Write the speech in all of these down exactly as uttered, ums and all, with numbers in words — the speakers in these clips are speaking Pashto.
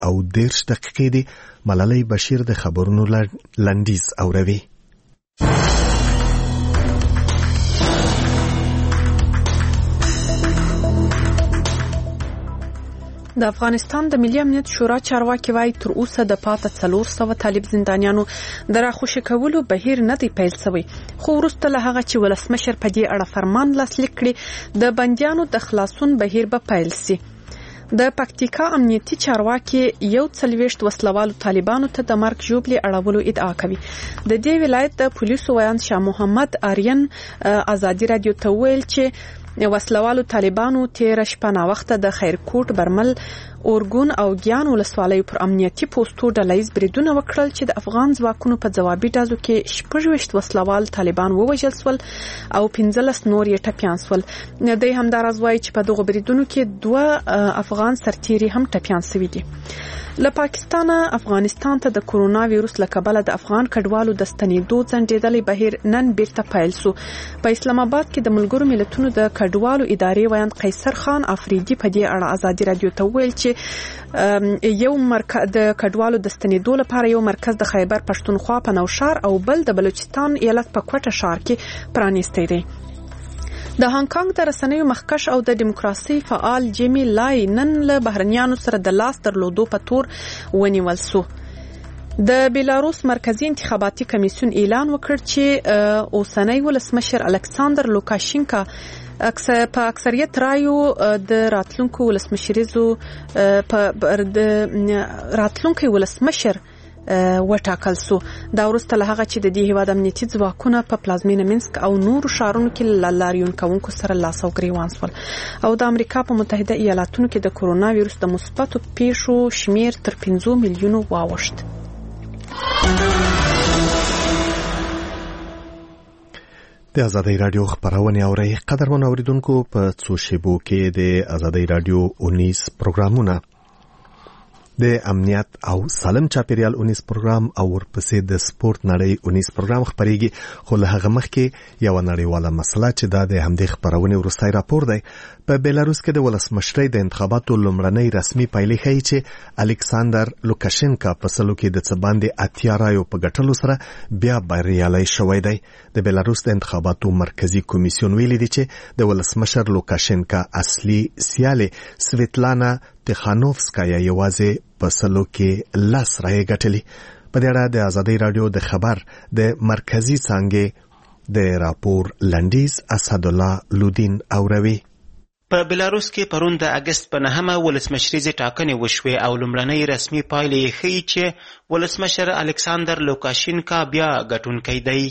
او دېرش دقیقې دي. ملالۍ بشیر د خبرونو لنډیز اوروي. د افغانستان د ملي امنیت شورا چارواکي وایي تر اوسه د پاته څلور سوه طالب زندانیانو د راخوشي کولو بهیر نه دی پیل شوی، خو وروسته له هغه چې ولسمشر په دې اړه فرمان لاسلیک کړي د بندیانو د خلاصون بهیر به پیل سي. د پکتیکا امنیتي چارواکي یو څلوېښت وسلوالو طالبانو ته د مرګ ژوبلې اړولو ادعا کوي. د دې ولایت د پولیسو ویان شاه محمد آریان ازادي رادیو ته ویل چې وسلوالو طالبانو تیر شپه نا وخت د خیرکوټ، برمل، اورګون او ګیان ولسوالیو پر امنیتي پوسټو ډلهیز بریدونه وکړل چې د افغان ځواکونو په ځوابي ډزو کې شپږ وسلوال طالبان ووژل شول او پنځلس نور یې ټپیان شول. دوی همداراز وایي چې په دغو بریدونو کې دوه افغان سرتیري هم ټپیان شوي دي. له پاکستانه افغانستان ته د کورونا ویروس له کبله د افغان کډوالو د ستنېدو ځنډېدلی بهیر نن بیرته پیل شو. په اسلام آباد کې د ملګرو ملتونو د کډوالو ادارې ویاند قیصر خان افریدي په دې اړه ازادي رادیو ته ویل چې یو مرکز د کډوالو د ستنېدو لپاره یو مرکز د خیبر پښتونخوا په نوشهر او بل د بلوچستان ایالت په کوټه ښار کې پرانیستی دی. د هانګ کانګ د رسنیو مخکش او د دیموکراسي فعال جیمی لای نن له بهرنیانو سره د لاس درلودو په تور ونیول شو. د بیلاروس مرکزی انتخاباتي کمیسیون اعلان وکړ چې اوسنی ولسمشر الکساندر لوکاشینکا په اکثریت رایو د راتلونکو ولسمشریزو په د راتلونکو ولسمشر وټاکل سو. دا وروسته له هغه چې د دې هیواد امنیتي ځواکونه په پلازمینه منسک او نورو ښارونو کې لاریون کوونکو سره لاس او ګریوان شول او د امریکا په متحده ایالاتونو کې د کورونا ویروس د مثبتو پیښو شمیر تر پنځو میلیونو واوښت. د ازادۍ رادیو خبرونه اورئ. قدرمن اوریدونکو، په څو شیبو کې د ازادۍ رادیو اونیس پروګرامونه د امنیت او سالم چاپیریال اونیس پروګرام او ورپسې د سپورت نړۍ اونیس پروګرام خبريږي. خو له هغه مخکې یو نړیواله مسله چې دا د همدې خبرونه وروستی راپور دی. په بیلاروس کې د ولسمشرۍ د انتخاباتو لومړنۍ رسمي پایلې ښیي چې الکساندر لوکاشینکا په سلو کې د څه باندې اتیا رایو په ګټلو سره بیا بریالی شوی دی. د بیلاروس د انتخاباتو مرکزی کمیسیون ویلي دی چې د ولسمشر لوکاشینکا اصلي سیالې سویتلانا تخانوفسکایا یوازې په سلو کې لاس رایې ګټلې. په دې اړه د ازادۍ رادیو د خبر د مرکزی څانګې د راپور لنډیز اسدالله لودین اوروي. په بیلاروس کې پرون د اگست په نهمه ولسمشریزې ټاکنې وشوې او لومړنۍ رسمي پایلې یې ښیي چې ولسمشر الکساندر لوکاشینکا بیا ګټونکی دی.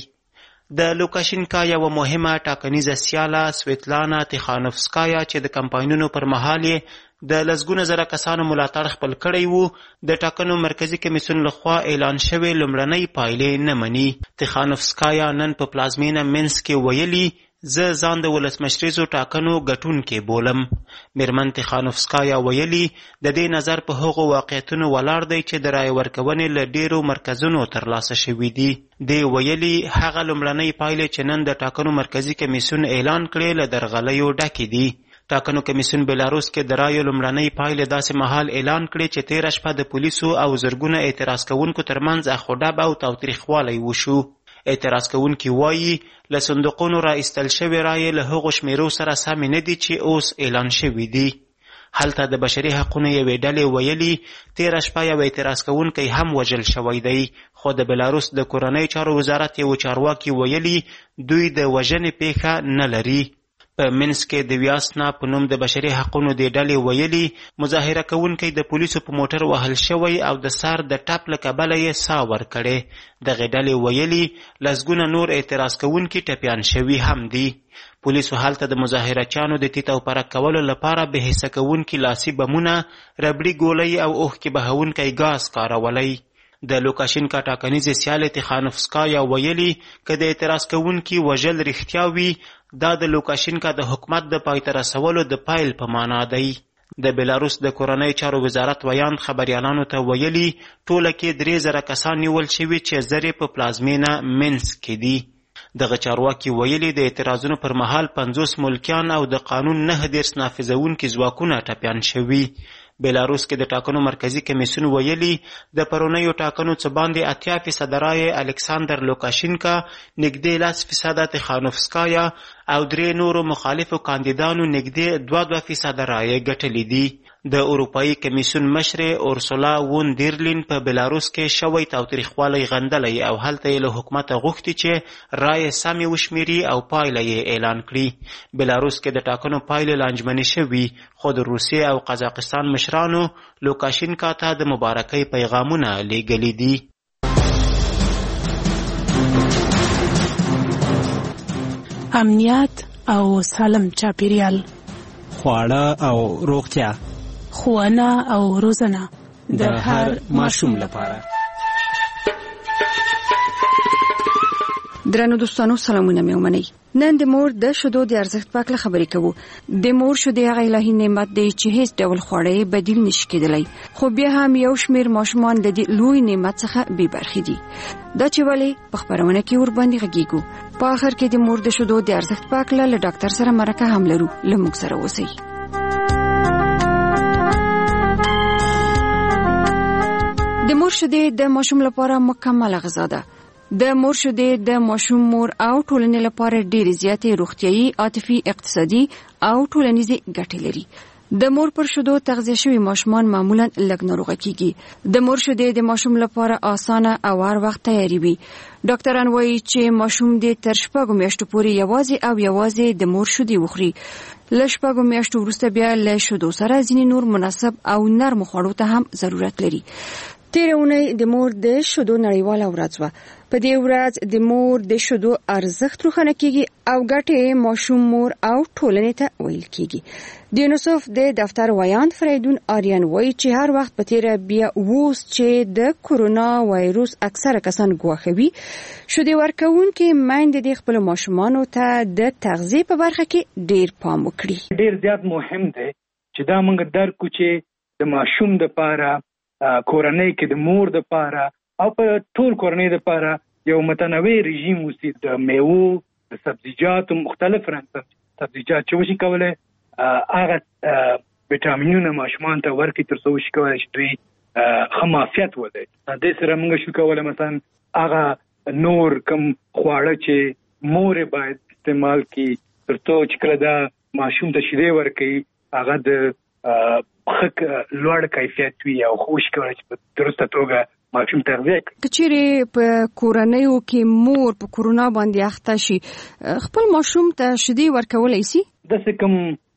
د لوکاشینکا یو مهمه ټاکنیزه سیاله سویتلانا تخانوفسکایا چې د کمپاینونو پر مهال یې د لسګونه زره کسانو ملاتړ خپل کړی وو، د ټاکنو مرکزی کمیسیون لخوا اعلان شوی لومړنۍ پایلې نه مني. تخانوفسکایا نن په پلازمینه منسک کې ویلي زه ځان د ولسمشریزو ټاکنو ګټونکی بولم. میرمن تخانوفسکایا ویلي د دې نظر په هغو واقعیتونو ولاړ دی چې د رایې ورکونې له ډیرو مرکزونو ترلاسه شوي دي. دی ویلي هغه لومړنۍ پایلې چې نن د ټاکنو مرکزی کمیسیون اعلان کړي له درغلیو ډکې دي. ټاکنو کمیسیون بیلاروس کې د رایو لومړنۍ پایلې داسې مهال اعلان کړي چې تیره شپه د پولیسو او زرګونه اعتراض کوونکو ترمنځ اخوډب او تاوتریخوالی وشو. اعتراض کوونکي وایي له صندوقونو را ایستل شوې رایې له هغو شمیرو سره سمې نه دي چې اوس اعلان شوي دي. هلته د بشري حقونو یوې ډلې ویلي تیره شپه یو اعتراض کوونکی هم وژل شوی دی، خو د بیلاروس د کورنۍ چارو وزارت یو چارواکي ویلي دوی د وژنې پیښه نه لري. په منسک کې د ویاسنا په نوم د بشري حقونو د ډلې ویلي مظاهره کوونکی د پولیسو په موټر وهل شوی او د سر د ټپ له کبله یې ساه ورکړې. دغې ډلې ویلي لسګونه نور اعتراض کوونکي ټپیان شوي هم دي. پولیسو هلته د مظاهرچیانو د تیت او پرک کولو لپاره بې حسه کوونکي لاسي بمونه، ربړي ګولۍ او اوښکې بهونکی ګاز کارولی. د لوکاشینکا ټاکنیزې سیالې تخانوفسکایا ویلي که د اعتراض کوونکي وژل رښتیا وي دا د لوکاشینکا د حکومت د پایته رسولو د پایل په معنا دی. د بیلاروس د کورنۍ چارو وزارت ویاند خبریالانو ته ویلي ټوله کې درې زره کسان نیول شوي چې زر په پلازمینه منسک کې دي. دغه چارواکي ویلي د اعتراضونو پر مهال پنځوس ملکیان او د قانون نه دېرش نافذونکي ځواکونه ټپیان شوي. بیلاروس کې د ټاکنو مرکزی کمیسیون ویلي د پرونیو ټاکنو څه باندې اتیا فیصده رایې الکساندر لوکاشینکا، نږدې لس فیصده تخانوفسکایا او درې نورو مخالفو کاندیدانو نږدې دوه دوه فیصده رایې ګټلې دي. د اروپایي کمیسیون مشر اورسولا وون دیرلین په بیلاروس کې شوی تاوتریخوالی غندلی او هلته یې له حکومته غوښتي چې رایې سمې وشمیري او پایله یې اعلان کړي. بیلاروس کې د ټاکنو پایلې لانجمنې شوي، خو د روسیې او قزاقستان مشرانو لوکاشینکا ته د مبارکۍ پیغامونه لیږلي دي. امنیت او سالم چاپیریال، خواړه او روغتیا، ښوونه او روزنه د هر ماشوم لپاره. درنو دوستانو سلامونه مې ومنئ. نن د مور د شیدو د ارزښت په اړه خبرې کوو. د مور شیدې هغه الهي نعمت دی چې هیڅ ډول خواړه بدیل نشي کېدلی، خو بیا هم یو شمېر ماشومان د دې لوی نعمت څخه بې برخې دي. دا چې ولې په خپرونه کې ورباندې غږیږو. په آخر کې د مور د شیدو د ارزښت په اړه له ډاکټر سره مرکه هم لرو. له موږ سره اوسئ. د مور شیدې د ماشوم لپاره مکمله غذا ده. د مور شیدې د ماشوم مور او ټولنې لپاره ډېرې زیاتې روغتیايي، عاطفي، اقتصادي او ټولنیزې ګټې لري. د مور پر شیدو تغذیه شوي ماشومان معمولا لږ ناروغه کیږي. د مور شیدې د ماشوم لپاره اسانه او هر وخت تیاري وي. ډاکټران وایي چې ماشوم دې تر شپږو میاشتو پورې یوازې او یوازې د مور شیدې وخوري. له شپږو میاشتو وروسته بیا له شیدو سره ځینې نور مناسب او نرم خوړو ته هم ضرورت لري. تیره اونۍ د مور د شیدو نړیواله ورځ وه. په دې ورځ د مور د شیدو ارزښت روښانه کیږي او ګټې ماشوم، مور او ټولنې ته ویل کیږي. د یونیسف د دفتر ویاند فریدون آریان وایي چې هر وخت په تیره بیا اوس چې د کورونا وایروس اکثره کسان ګواښوي، شیدې ورکوونکې میندې د خپلو ماشومانو ته د تغذیې په برخه کې ډېر پام وکړي. ډېر زیات مهم دی چې دا موږ درک کړو چې د ماشوم دپاره کورنۍ کې د مور دپاره او په ټول کورنۍ دپاره یو متنوع رژیم وسی د میوو، د سبزیجاتو، مختلف رنګ سبزیجات چې وشي کولی هغه ویټامینونه ماشومان ته ورکړي تر څو وشي کولی چې دوی ښه معافیت ولري. دې سره موږ شو کولی مثلا هغه نور کوم خواړه چې مور باید استعمال کړي تر څو چې کله دا ماشوم ته شیدې ورکوي هغه د ښه لوړ کیفیت وي او خوش کولی چې په درسته توګه ماشوم تغذیه کړي. که چیرې په کورنیو کې مور په کورونا باندې اخته شي، خپل ماشوم ته شیدې ورکولی شي؟ داسې کوم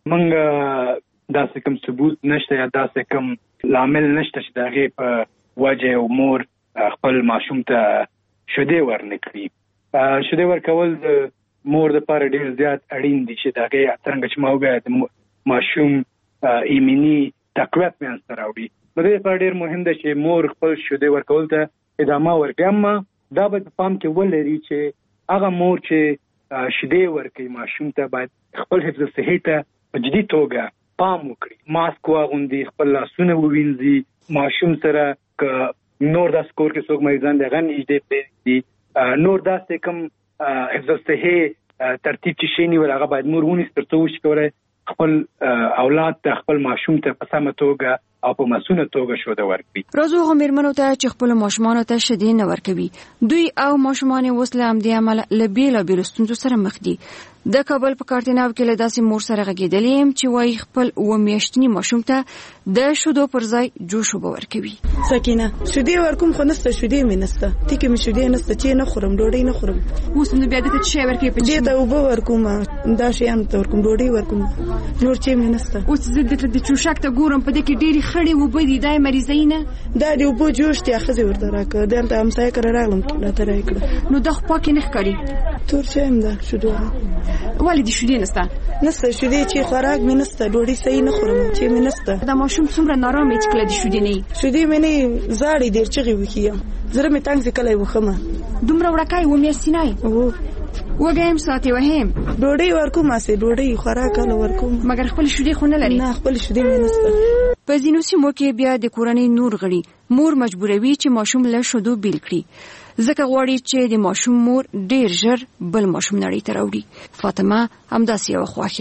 موږ داسې کوم ثبوت نشته یا داسې کوم لامل نشته چې د هغې په وجه یو مور خپل ماشوم ته شیدې ورنه کړي. شیدې ورکول د مور دپاره ډېر زیات اړین دي چې د هغې څرنګه چې ما وویل د ماشوم ایمني تقویت منځته راوړي. په دې لپاره ډېر مهم ده چې مور خپل شیدې ورکول ته ادامه ورکړي. اما دا باید په پام کې ولري چې هغه مور چې شیدې ورکوي ماشوم ته باید خپل حفظ صحي ته په جدي توګه پام وکړي. ماسک واغوندي، خپل لاسونه ووینځي، ماشوم سره که نور داسې کور کې څوک مریضان دي هغه نږدې پرېږدي. نور داسې کوم حفظ صحي ترتیب چې شی نیول هغه باید مور ونیسي تر څو وشي کولی خپل اولاد ته، خپل ماشوم ته په سمه توګه او په مسؤله توګه شیدې ورکړي. راځو هغو مېرمنو ته چې خپلو ماشومانو ته شیدې نه ورکوي، دوی او ماشومان یې اوس له همدې امله له بېلابېلو ستونزو سره مخ دي. د کابل په کارتناو کې له داسې مور سره غږېدلې یم چې وایي خپل اوه میاشتني ماشوم ته د شیدو پر ځای جوش اوبه ورکوي. سکینه شیدې ورکوم خو نسته، شیدې مې نسته، تیکې مې شیدې نسته چې نه خورم، ډوډۍ نه خورم. اوس نو بیا دې ته څه شی ورکوي؟ دې ته اوبه ورکوم، دا شیان ته ورکوم، ډوډۍ ورکوم، نور چې مې نسته. اوس زه دلته د چوشک ته ګورم، په دې کې ډېرې خړې اوبه دي، دا یې مریضۍ نه؟ دا د اوبو جوش دی، ښځې ورته راکړه. دلته همسایه کره راغلم راته رایې کړه. نو دا خو پاکې نه ښکاري. تور چای هم ده شیدو. ولې دې شیدې نسته؟ نسته شیدې چې خوراک مې نسته، ډوډۍ صحیح نه خورم چې مې نسته. دا ماشوم څومره نارام دی چې کله د شیدې نه وي؟ شیدې مې نه زاړې ډېر چغې وښي یم، زړه مې تنګ چې کله یې وښمه. دومره وړکه یې اوه میاشتې نه یې؟ وږی یم، ساعت یې وهم. ډوډۍ ورکوم، هسې ډوډۍ خوراک هله ورکوم، مګر خپلې شیدې خو نه لري؟ نه خپلې شیدې مې نسته. په ځینو سیمو کې بیا د کورنۍ نور غړي مور مجبوروي چې ماشوم له شیدو بیل کړي، ځکه غواړي چې د ماشوم مور ډېر ژر بل ماشوم نړۍ ته راوړي. فاطمه همداسې یوه خواښې ده.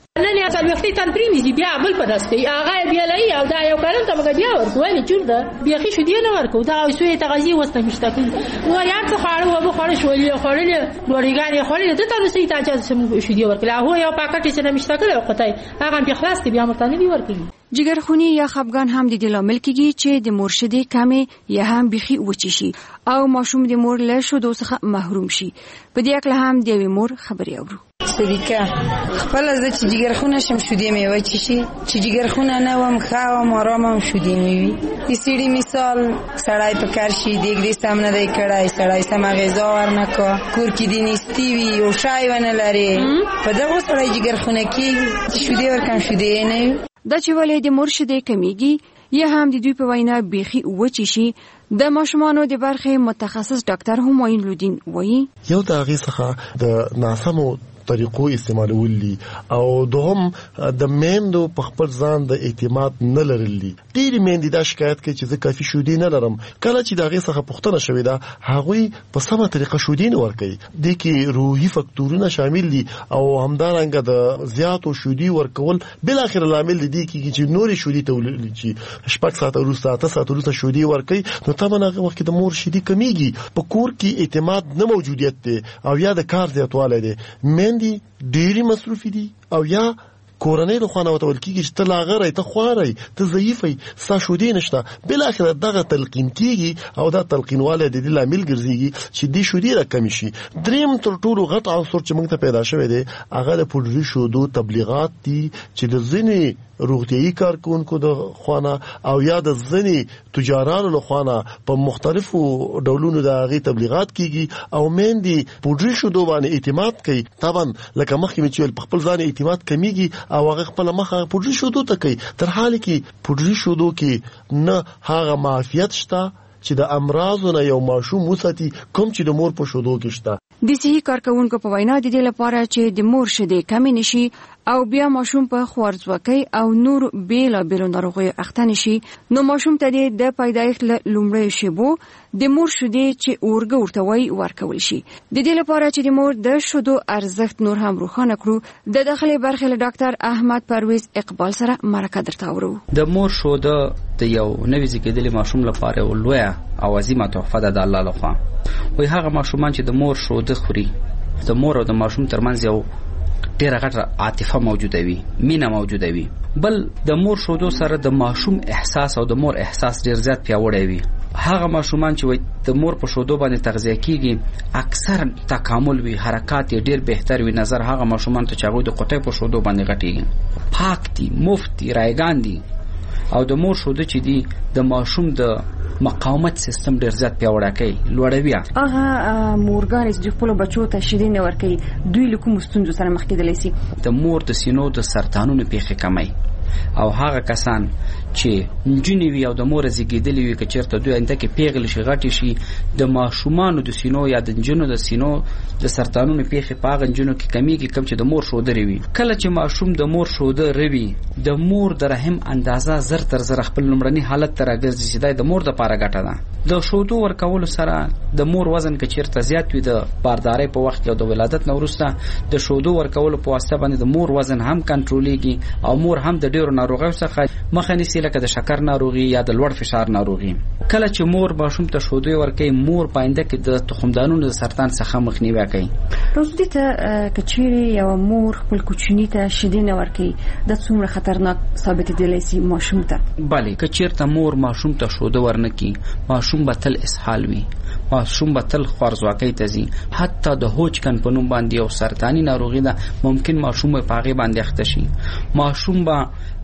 نن یا څلوېښتې تن پرېنیسي بیا بل په دس کوي هغه یې بیا لایي او دا یو کلن ته موږ بیا ورکو ولې چور ده بیخي شیدې نه ورکو دا سوی تغذیې اوس ته مشته کوي نور یار څه خواړه وبه خوړه شولې یې خوړلې ډوډۍ یې خوړلې ده ته رسوي ته چې موږ شیدې ورکړلې هغه یو پاکټ یې نه مشته کړی قطعی هغه هم خلاص دی بیا مرته نه دی ورکړي. جګرخونی یا خپګان هم د دې لامل کېږي چې د مور شیدې کمې یا هم بیخي وچې شي او ماشوم د مور له شیدو څخه محروم شي. په دې اړه هم د یوې مور خبرې اورو. صدیقه خپل زه چې جګرخونه شم شیدې مې وچې شي چې جګرخونه نه وم ښه وم آرام هم شیدې مې وي. د سړي مثال سړی په کار شي دیګ دې سم نه دی کړی سړی سمه غذا ورنه کا کور کې دې نیستي وي او شای ونه لري په دغو سړی جګرخونه کېږي چې شیدې ورکړم شیدې نه وي. دا چې ولې د مور شیدې کمیږي یا هم د دوی په وینا بیخي وچې شي د ماشومانو د برخې متخصص ډاکټر همایون لودین وایي یو د هغې څخه د ناسمو طریقو استعمالول دي او دوهم د میندو په خپل ځان د اعتماد نه لرل. ډېری میندې دا شکایت کوي چې زه کافي شیدې نه لرم. کله چې د هغې څخه پوښتنه شوې ده هغوی په سمه طریقه شیدې نه ورکوي. دې کې روحي فکتورونه شامل دي او همدارنګه د زیاتو شیدې ورکول بالاخره لامل دی کېږي چې نورې شیدې تولید شي. شپږ ساعته وروسته اته ساعته وروسته شیدې ورکوي نو طبعا هغه وخت د مور شیدې کمیږي. په کور کې اعتماد نه موجودیت دی او یا د کار زیاتوالی دی. میندې ډېری مصروفي دي او یا کورنۍ د خوانه وتول کېږي چې ته لاغری ته خواری ته ضعیفی ستا شیدې نشته. بالاخره دغه تلقین کېږي او دا تلقینوالی د دې لامل ګرځېږي چې دې شیدې راکمې شي. دریم تر ټولو غټ عنصر چې موږ ته پیدا شوی دی هغه د پوډري شیدو تبلیغات دي چې د ځینې روغتیایي کارکونکو د خوانه او یا د ځینې تجارانو له خوانه په مختلفو ډولونو د هغې تبلیغات کېږي او میندې پوډري شیدو باندې اعتماد کوي. طبعا لکه مخکې مې چې ویل په خپل ځان اعتماد کمیږي او هغه خپل مخه پوډري شیدو ته کوي تر حال کې پوډري شیدو کې نه هغه معافیت شته چې د امراضو نه یو ماشوم وساتي کوم چې د مور په شیدو کې شته. د صحي کارکونکو په وینا د دې لپاره چې د مور شیدې کمې نشي او بیا ماشوم په خوارځواکۍ او نور بیلابیلو ناروغیو اخته نشي نو ماشوم ته د پیدایښت له لومړیو شیبو د مور شیدې چې اورګه ورته وایي ورکول شي. د دې لپاره چې د مور د شیدو ارزښت نور هم روښانه کړو د داخلي برخې له ډاکټر احمد پرویز اقبال سره مرکه درته اورو. د مور شیده د یو نوي زیږیدلي ماشوم لپاره یو لویه او عظیمه تحفه ده د الله لخوا. وایي هغه ماشومان چې د مور شیده خوري د مور او د ماشوم ترمنځ یو ډېره غټه عاطفه موجوده وي مینه موجوده وي. بل د مور شیدو سره د ماشوم احساس او د مور احساس ډېر زیات پیاوړی وي. هغه ماشومان چې د مور په شیدو باندې تغذیه کیږي اکثر تکامل وي حرکات یې ډېر بهتر وي نظر هغه ماشومان ته چې هغوی د قطۍ په شیدو باندې غټېږي پاک دي مفت دي رایګان دي او د مور شیده چې دي د ماشوم د مقاومت سیستم ډېر زیات پیاوړی کوي لوړوي. هغه مورګانې چې خپلو بچو ته شیدې نه ورکوي دوی له کومو ستونزو سره مخ کېدلی شي؟ د مور د سینو د سرطانونو پیښې کموي او هغه کسان چې نجونې وي او د مور زیږېدلې وي که چېرته دوی آینده کې پیغلې شي غټې شي د ماشومانو د سینو یا د نجونو د سینو د سرطانونو پیښې په هغه نجونو کې کمیږي کوم چې د مور شودرې وي. کله چې ماشوم د مور شوده روي د مور د رحم اندازه زر تر زر خپل لومړني حالت ته راګرځي چې دا د مور دپاره ګټه ده. د شودو ورکولو سره د مور وزن که چېرته زیات وي د باردارۍ په وخت کې او د ولادت نه وروسته د شودو ورکولو په واسطه باندې د مور وزن هم کنټرولېږي او مور هم د ډېرو ناروغیو څخه مخه نیسي لکه د شکر ناروغي یا د لوړ فشار ناروغي. کله چې مور ماشوم ته شودې ورکوي مور په آینده کې د تخمدانونو د سرطان څخه مخنیوی کوي. روزدي ته که چیرې یوه مور خپل کوچني ته شیدې نه ورکوي دا څومره خطرناک ثابتېدلی سي ماشوم ته؟ بلې که چېرته مور ماشوم ته شوده ورنکي ماشوم به تل اسهال وي ماشوم به تل خوارځواکۍ ته ځي حتی د هوچکن په نوم باندې یو سرطاني ناروغي ده ممکن ماشوم په هغې باندې اخته شي. ماشوم به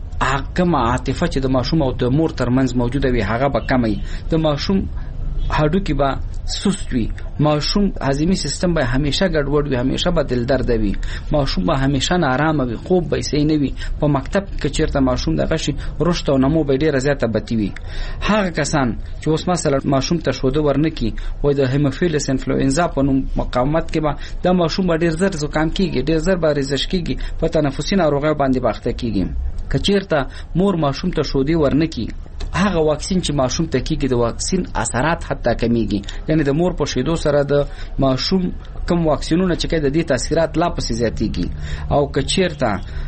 هغه عاطفه چې د ماشوم او د مور ترمنځ موجوده وي هغه به کمی د ماشوم هډوکي به سست وي ماشوم هضمي سیستم به همیشه ګډوډ وي همیشه به دل درد وي ماشوم به همیشه نارامه وي خوب به صحیح نه وي په مکتب کې چیرته ماشوم دغه شي رشد او نمو به ډیره زیاته بتی وي. هغه کسان چې اوس مثلا ماشوم ته شوده ورنکي وای د هیموفیلس انفلوئنزا په نوم مقاومت کې به د ماشوم ډیر زر زکام کیږي ډیر زر به ریزش کیږي په تنفسي ناروغیو باندې باخته کیږي. که چیرته مور ماشوم ته شودې ورنکي هغه واکسین چې ماشوم ته کیږي د واکسین اثرات حتی کمیږي یعنی د مور په شیدو سره د ماشوم کوم واکسینونه چې کوي د دې تاثیرات لا پسې زیاتېږي. او که چیرته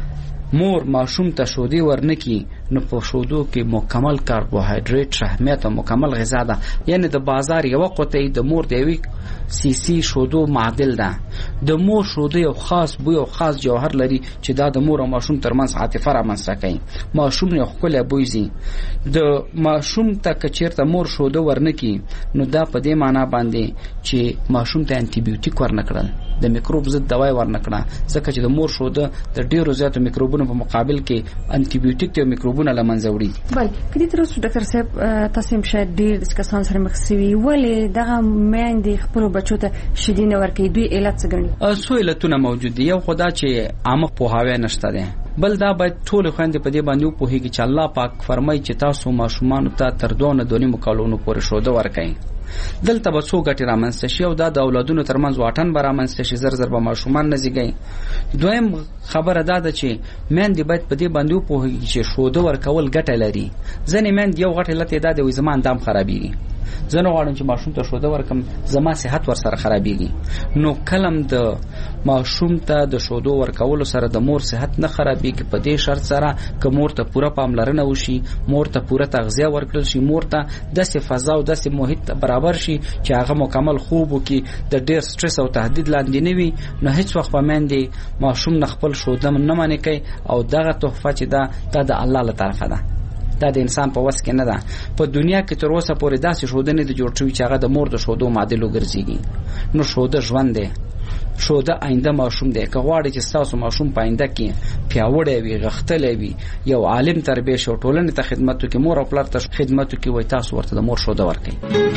مور ماشوم ته شودې ورنکي نو په شودو کې مکمل کاربوهایډریټ شحمیت او مکمل غذا ده. یعنی د بازار یو قطعه د مور د یوې سی سی شودو معادل ده. د مور شودو یو خاص بوی او خاص جوهر لري چې دا د مور او ماشوم ترمنځ عاطفه رامنځته کوي. ماشوم یو ښکلی بوی زی د ماشوم ته که چېرته مور شودو ورنکي نو دا په دې معنا باندې چې ماشوم ته انټي بیوټیک ورنکړل، د میکروب ضد دواي ورنکړه، ځکه چې د مور شوده د ډیرو زیاتو میکروبونو په مقابل کې انټي بیوټیک ته میکروبونه لمنځه وړي. بل کدي تر اوسه ډاکټر صاحب تاسو هم شاید ډیر د کسان سره مخ شوي، ولې دغه میندې خپل بچو ته شیدې نه ورکوي؟ دوی علت څه ګڼي؟ څو علتونه موجود دي. یو خدا چې عامه پوهاوی نشته دی، بل دا باید ټول خويندې په دې باندې وپوهیږي چې الله پاک فرمایي چې تاسو ماشومان ته تر دوه نه دوه کالونو پورې شوده ورکوي. دلته به څو ګټې رامنځته شي او دا د اولادونو ترمنځ واټن به رامنځته شي، زر زر به ماشومان نه زیږي. دویم خبره دا ده چې میندې باید په دې باندې وپوهیږي چې شوده ورکول ګټه لري. ځینې میندې یو غټ علت یې دا دی وایي زما اندام خرابېږي، زه نه غواړم چې ماشوم ته شوده ورکم، زما صحت ورسره خرابېږي. نو کلم د ماشوم ته د شودو ورکولو سره د مور صحت نه خرابېږي، په دې شرط سره که مور ته پوره پاملرنه وشي، مور ته پوره تغذیه ورکړل شي، مور ته داسې فضا او داسې محیط برابر شي چې هغه مکمل خوب وکړي، د ډېر سټرس او تهدید لاندې نه وي، نو هیڅ وخت به میندې ماشوم نه خپل شوده نه منع کوي. او دغه تحفه چې ده دا د الله له طرفه ده، دا د انسان په وس کې نه ده. په دنیا کې تر اوسه پورې داسې شوده نه دي جوړ شوي چې هغه د مور د شودو معادل وګرځېږي. نو شوده ژوند دی، شوده آینده ماشوم دی. که غواړئ چې ستاسو ماشوم په آینده کې پیاوړی وي، غښتلی وي، یو عالم تربیه شي او ټولنې ته خدمت وکړي، مور او پلار ته خدمت وکړي، وایي تاسو ورته د مور شوده ورکړئ.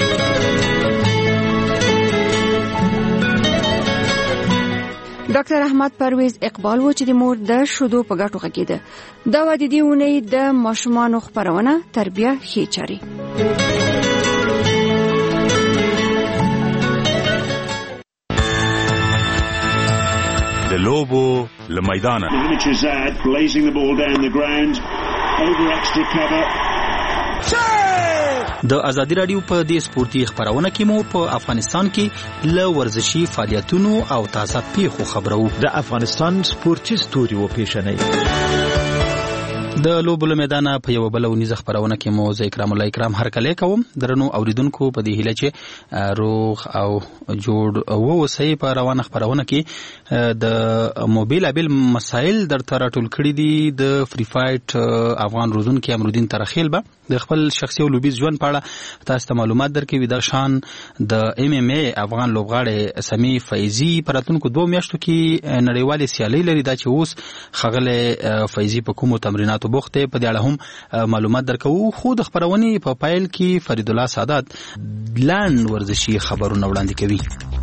ډاکټر احمد پرویز اقبال و چې د مور د شودو په ګټو غږیده. دا و د دې اونۍ د ماشومانو خپرونه تربیه ښې چارې. د لوبو له میدانه د ازادي رادیو په دې سپورتي خبرونه کې مو په افغانستان کې له ورزشي فعالیتونو او تازه پیښو خبرو. د افغانستان سپورتي ستوري و پیښنې د لوبو له میدانه په یو بل ونیزه خبرونه کې مو زه اکرام الله اکرام هر کله کوم. درنو اوریدونکو په دې هیله چې روغ او جوړ او وسې په روانه خبرونه کې د موبایل ابل مسائل در تر ټول کړي دي. د فری فایټ افغان روزونکو امرودین ترخیل به د خپل شخصي او لوبیز ژوند په اړه تاسو ته معلومات درکوي. د شان د ام ام ای افغان لوبغاړی سمی فیضی پراتونکو دوه میاشتو کې نړیوالې سیالۍ لري. دا چې اوس خغله فیضی په کومو تمریناتو بوخته په دې اړه هم معلومات درکوو. خو د خبرونې په پایل کې فرید الله سادات لاند ورزشي خبرونه وړاندې کوي.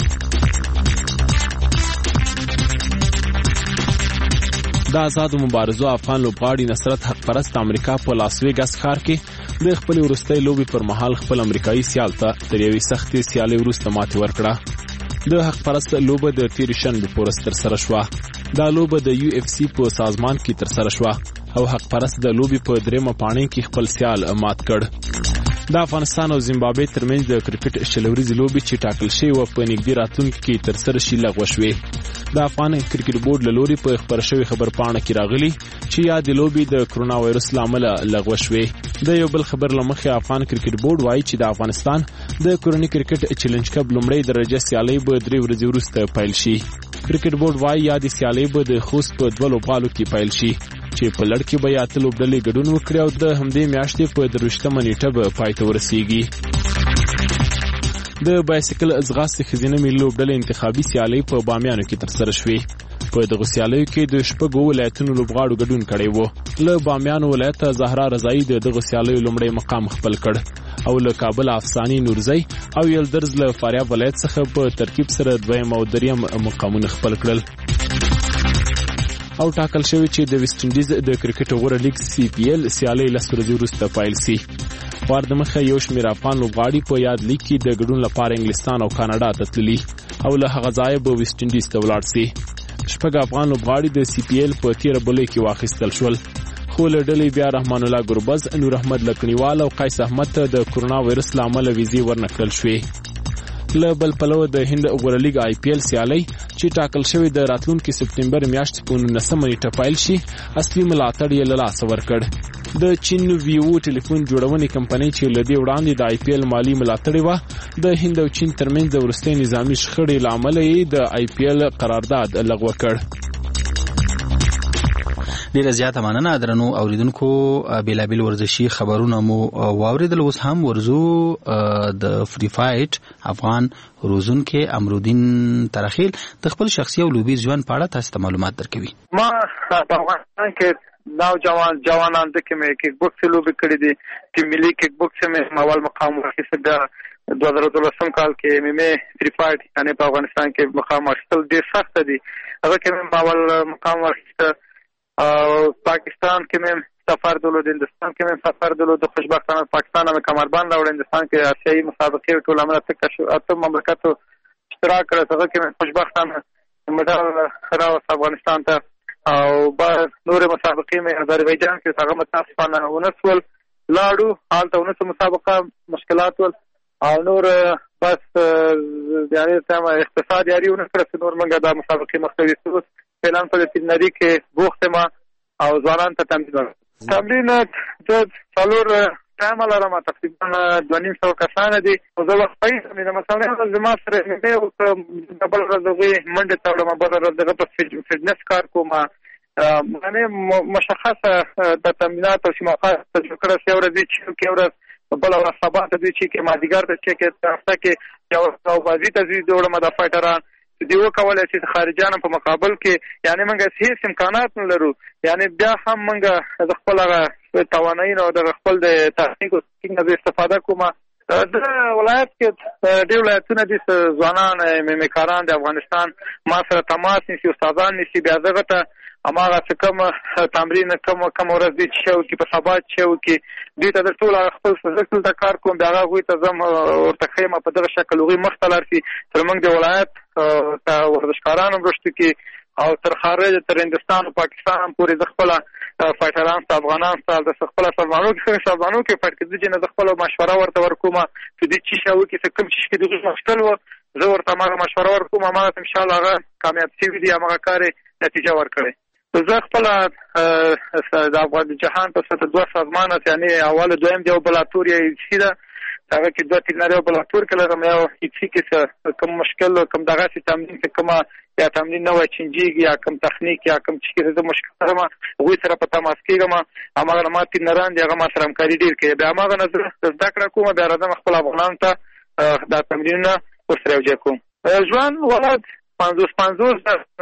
د آزاد مبارزو افغان لوبغاړي نصرت حق پرست امریکا په لاس ویګاس ښار کې د خپل وروستۍ لوبي پر مهال خپل امریکایي سیال ته تر یوې سختې سیالۍ وروسته ماتې ورکړه. د حق پرست لوبه د تیر شنبه پورس تر سره شوه. دا لوبه د یو اف سی په سازمان کې تر سره شوه او حق پرست د لوبي په دریمه پاڼې کې خپل سیال مات کړ. د افغانستان او زیمبابوې ترمنځ د کرکټ شلوريزي لوبي چې ټاکل شوی و په نږدې راتلونکي کې تر سره شي لغوه شوې. د افغان کرکټ بورډ له لوري په خبر شوی خبر پاڼه کې راغلي چې یا د لوبي د کرونا وایرس لامل لغوه شوې. د یو بل خبر لمخې افغان کرکټ بورډ وایي چې د افغانستان د کورنۍ کرکټ چیلنج کپ لومړی درجه سیالۍ به درې ورځې وروسته پیل شي. کرکټ بورډ وایي یا د سیالۍ به د خوست په دوه لوبغالو کې پیل شي چې په لړ کې به یا اتلو ډلې ګډون وکړي او د همدې میاشتې په درویشتمه نیټه به پای ته ورسیږي. د بایسکل ځغاستې ښځینه ملي لوبډلې انتخابي سیالۍ په بامیانو کې ترسره شوې. په دغه سیالیو کې د شپږو ولایتونو لوبغاړو ګډون کړی و. له بامیانو ولایت زهرا رضایي د دغه سیالیو لومړی مقام خپل کړ او له کابل افساني نورزی او یلدرز له فاریاب ولایت څخه په ترکیب سره دویم او دریم مقامونه خپل کړل. او ټاکل شوی چې د ویسټ انډیز د کرکټ غوره لیګ سی پی ایل سیالۍ لس ورځې وروسته پیل شي. وار د مخه یو شمېر افغان لوبغاړي په یاد لیګ کې د ګډون لپاره انګلستان او کاناډا ته تللي او له هغه ځایه به ویسټ انډیز ته ولاړ شي. شپږ افغان لوبغاړي د سی پی ایل په تیره بولۍ کې واخیستل شول، خو له ډلې بیا رحمان الله ګربز، نور احمد لکنیوال او قیس احمد ته د کرونا وایرس له امله ویزې ورنکړل شوې. له بل پلوه د هند غوره لیګ آی پی ایل سیالي چې ټاکل شوی د راتلونکي سپتمبر میاشتې په نولسمه نیټه پیل شي اصلي ملاتړ یې له لاسه ورکړ. د چین ویو ټلیفون جوړونې کمپنۍ چې له دې وړاندې د آی پی ایل مالی ملاتړ و د هند او چین ترمنځ د وروستي نظامی شخړې له امله یې د آی پی ایل قرارداد لغوه کړ. ډیره زیاته مننه درنو اوریدونکو. بیلابیل ورزشي خبرونه مو واوریدل. اوس هم ورزو د فری فایټ افغان روزونکو امرودین ترخیل د خپل شخصي او لوبي ژوند په اړه تاسو ته معلومات درکوي. ما په افغانستان کې نو جوان جوانان د کومه کیک بوکس لوبي کړې دي چې ملي کیک بوکس مې اول مقام ورکړی د دوه زره دولسم کال کې مې فری فایټ یعنی په افغانستان کې مقام اخیستل ډیر سخت دي. هغه کې مې اول مقام ورکړی او پاکستان کې مې سفر درلود، هندستان کې مې سفر درلود. خوشبختانه پاکستان مې کمربند راوړ، هندستان کې آسیایي مسابقې ټول عمره تک شو اته مملکتو اشتراک کړ. هغه کې مې خوشبختانه مډال راوړ افغانستان ته او بعد نور مسابقې مې آذربایجان کې هغه متاسفانه ونسول لاړو حالته ونسو مسابقه مشکلات ول او نور بس یعنی تم اقتصاد یاري ونکړ نور منګه دا مسابقې مختوي سوس فعلا په دې نړۍ کې بوخت ما او ځوانان ته تمرین تمرین د څلور ټایم لرم تقریبا دوه نیم سو کسان دي او زه واقعي مې مثلا زما سره مې او ډبل راځوي منډه تاړم بل راځه په فټنس کار کوم معنی مشخصه د تمرینات او سیماقات تجربه سره ورځي چې کې ورځ بل او سبا ته دي چې مادیګر ته چې کې تاسو کې یو او بازی ته دي جوړه مده فایټران دی وکولای چې خارجانو په مقابل کې یعنی موږ هیڅ امکانات نه لرو، یعنی بیا هم موږ د خپل توانایي او د خپل د تخنیکو څخه استفاده کوو. د ولایت کې د ولایتونو د ځوانان میکاران د افغانستان ما سره تماس نیسي، استادان نیسي، بیا دغه ته اماغه څه کوم تمرین کوم کوم ورځ دي چې کې په سبا چې کې دې ته د ټول خپل فزیکل د کار کوم بیا غوي ته زم ورته خیمه په دغه شکل وغي مختلر سي تر موږ د ولایت ته ورزشکارانو برشت کې او تر خارج تر هندستان او پاکستان پورې د خپل فایټران ته افغانان ته د خپل سلمانو کې سلمانو کې فرق دي چې د خپل مشوره ورته ورکوم چې دې چې شاو کې کوم چې کې د مشکل و زه ورته ما مشوره ورکوم ما ان شاء الله هغه کامیاب شي دي هغه کار نتیجه ورکړي. زه خپل د افغان جهان په ست دوه سازمان یعنی اول دویم دی او بلاتور یې شي دا هغه کې دوه تیناره او بلاتور کله مې او هیڅ کې کوم مشکل کوم دغه سي تمرین کې کومه یا تمرین نه وای چنجيږي یا کوم تخنیک یا کوم چې د مشکل ما وې سره په تماس کېږم امغه ما تینران دی هغه ما سره همکاري ډیر کوي بیا ما نظر زده کړه کوم بیا راځم خپل افغانان ته دا تمرین ورسره وجه کوم. ځوان ولادت پنځوس پنځوس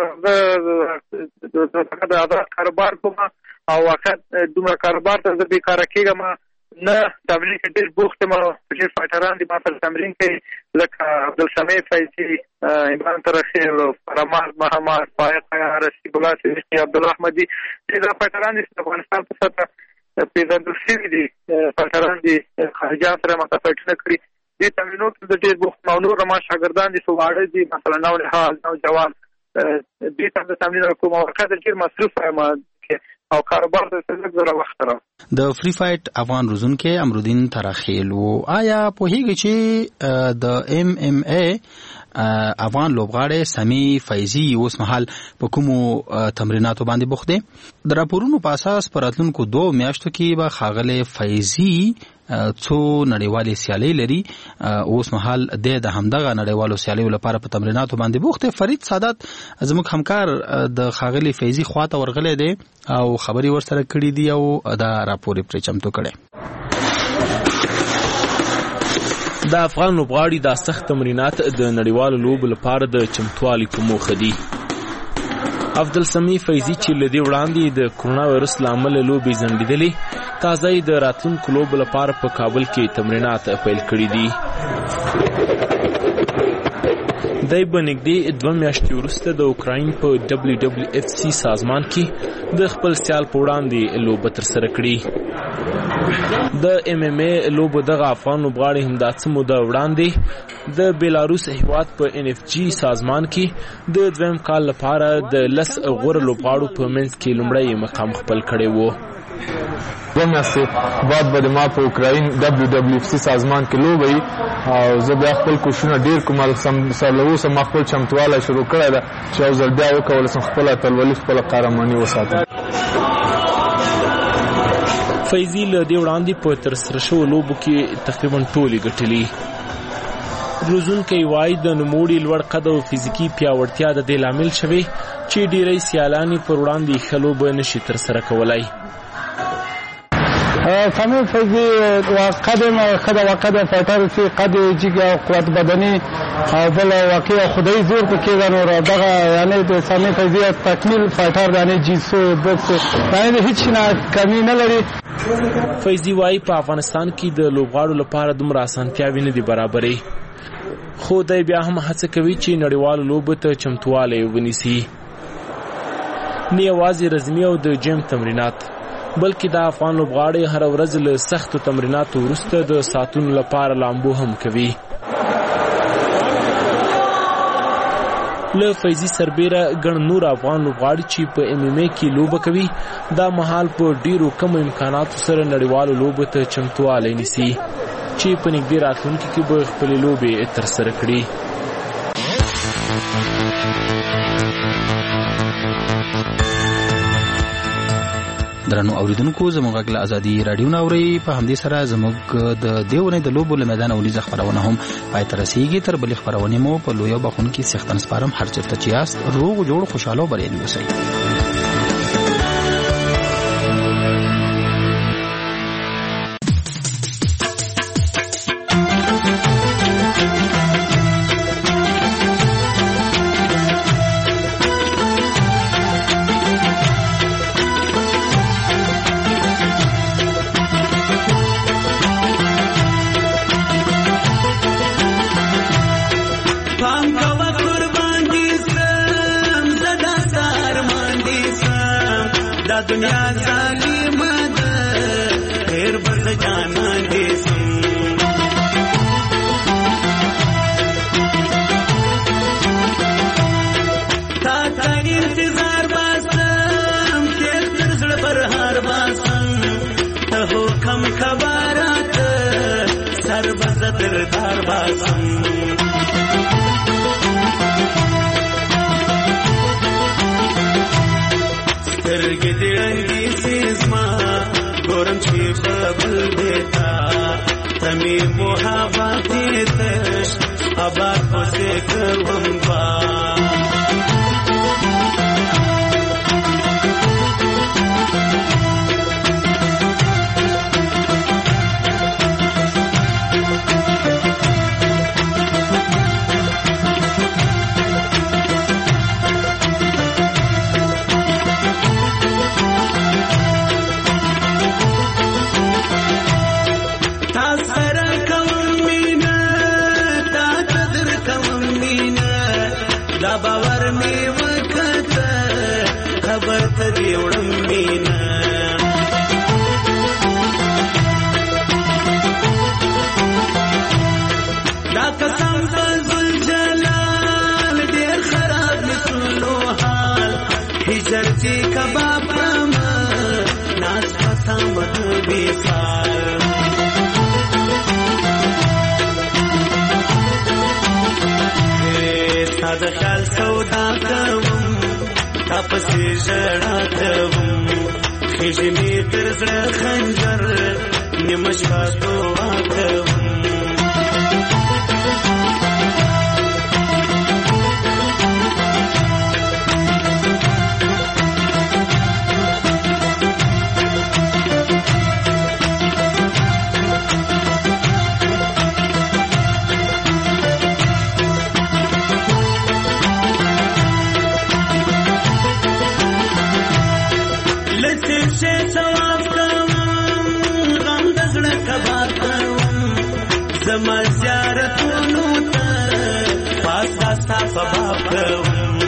د د د کاروبار کوم او وخت دومره کاروبار ته د بیکاره کېږم نه تمرین کې ډېر بوخت ما چې فایټران دي ما سره تمرین کوي لکه عبدالسمیع فیضي، عمران ترخیل، فرمان محمد، فائق رشید الله سیدی، عبدالله احمدي دا فایټران دي افغانستان په سطح پیژندل شوي دي فایټران دي خارجان سره ما فایټونه کړي دې تمرینو کې د ډېر بوخت او نور ما شاګردان دي سواړه دي مثلا نو له نو جوان دې ته د تمرین کوم وخت ډېر مصروف یم او کاروبار د څه زره وخت را د فری فایټ افغان روزونکو امرودین ترخیل او آیا په هیڅ چې د ام ام ای افغان لوبغاړي سمي فیضي اوس مهال په کومو تمریناتو باندې بوخت دي؟ د راپورونو په اساس پراتلونکو دوه میاشتو کې به خاغله فیضي څو نړیوالې سیالۍ لري اوس مهال د همدغه نړیوالو سیالیو لپاره په تمریناتو باندې بوخت. فرید سادات زموږ همکار د خاغلی فیضي خواته ورغلی دی او خبري ورسره کړې دي او دا راپور یې پرې چمتو کړی. د افغان لوبغاړي د سخت تمرینات د نړیوالو لوبو لپاره د چمتووالي په موخه دي. عبدالسمیع فیضي چې له دې وړاندې د کرونا وایرس له امله لوبې ځنډېدلې تازه یې د راتلونکو لوبو لپاره په کابل کې تمرینات پیل کړي دي. دی به نږدې دوه میاشتې وروسته د اوکراین په ډبلیو ډبلیو اف سی سازمان کې د خپل سیال په وړاندې لوبه ترسره کړي. د ام ام ای لوبو دغه افغان لوبغاړي همدا څه موده وړاندې د بیلاروس هیواد په ان اف جی سازمان کې د دویم کال لپاره د لس غوره لوبغاړو په منځ کې لومړی مقام خپل کړی و. دوه میاشتې بعد به ما په اوکراین دبلیو دبلیو اف سی سازمان کې لوبه وي او زه بیا خپل کوششونه ډېر کوم سر له اوسه ما خپل چمتوالی شروع کړی ده چې یو ځل بیا وکولی شم خپله اتلولي خپله قهرماني وساتم. فیضي له دې وړاندې په ترسره شوو لوبو کې تقریبا ټولې ګټلي. روزونکی وایي د نوموړي لوړ قد او فزیکي پیاوړتیا د دې لامل شوی چې ډېری سیالان یې پر وړاندې ښه لوبه نشي ترسره کولی. سامي فیضي قدم خدا وقد فایټر چې قد جګ او قوت بدني او بل واقعي خدای زور پکې ده نو دغه یعنی د سامي فیضي تکمیل فایټر یعنی جیسو بوکس یعنی هیڅ نه کمی نه لري. فیضي وایي په افغانستان کې د لوبغاړو لپاره دومره اسانتیاوې نه دي برابرې، خو دی بیا هم هڅه کوي چې نړیوالو لوبو ته چمتوالی ونیسي. نه یوازې رزمي او د جیم تمرینات بلکې د افغان لوبغاړي هر ورځ له سختو تمریناتو وروسته د ساعتونو لپاره لامبو هم کوي. له فیضي سربیره ګڼ نور افغان لوبغاړي چې په ایم ایم ای کې لوبه کوي دا مهال په ډیرو کمو امکاناتو سره نړیوالو لوبو ته چمتوالی نیسي چې په نږدې راتلونکي کې به خپلې لوبې ترسره کړي. درنو اوریدونکو زموږ غږ له ازادي راډیو نه اورئ. په همدې سره زموږ د دې ونې د لوبو له میدانه ونیزه خپرونه هم پای ته رسیږي. تر بلې خپرونې مو په لویو بخونکي څښتن سپارم. هر چېرته چې یاست روغ جوړ خوشحاله او بریالي اوسئ. دنیا ظالمه ده خیر بس جانان دې سم تا تا انتظار باسم تیر تر زړه پر هار باسم ته حکم خبرات سر بس تر دار باسم سترګې دې رنګې سیزما ګورم چې په بل دیتا تمې محبت تش آباد پسې کوم با باور می وکړه خبر ته دی وړم مینا دا قسم فضل جلال ډیر خراب نسلو حال هجر چې کباب پرما ناز پتا مت بیسال د خیال سودا کوم تپسې ژړا کوم خېژې مې تر زړه خنجر نیمه شپه دعا کوم زما زیارتونو ته پاس داستا سباب کوم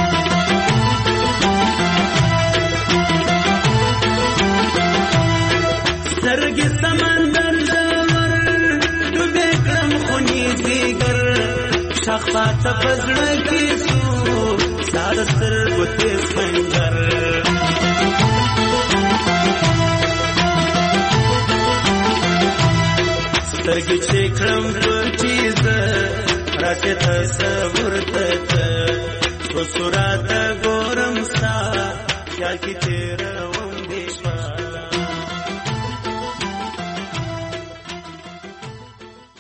سترګې سمندر ژور ډوبې کړم خو نیزیګر شخصات په زړه کې سو ستا د سترګو تیز خنجر سترګې چې کړم پټې زه راته تصور ته په صورت ګورم ستا خیال کې تېروم